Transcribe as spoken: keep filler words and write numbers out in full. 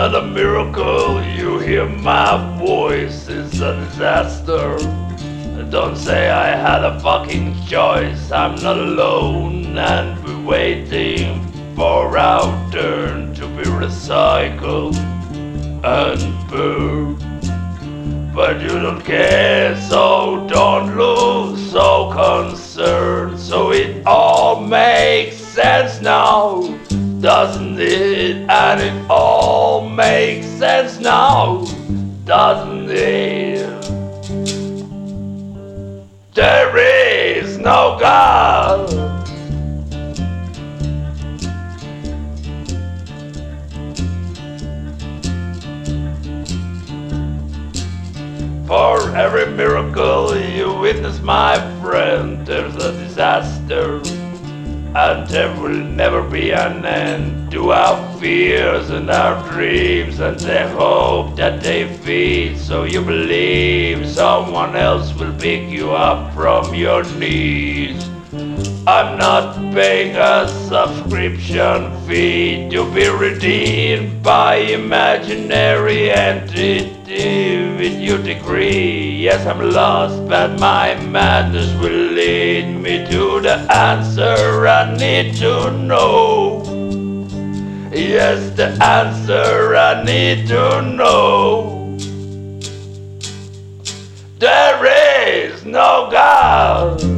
not a miracle. You hear my voice, it's a disaster. Don't say I had a fucking choice. I'm not alone and we're waiting for our turn to be recycled and burned. But you don't care, so don't look so concerned. So it all makes sense now, doesn't it? And it all makes sense now, doesn't it? There is no God. For every miracle you witness, my friend, there's a disaster. And there will never be an end to our fears and our dreams and the hope that they feed. So you believe someone else will pick you up from your knees. I'm not paying a subscription fee to be redeemed by imaginary entity with your degree. Yes, I'm lost, but my madness will lead me to the answer I need to know. Yes, the answer I need to know. There is no God.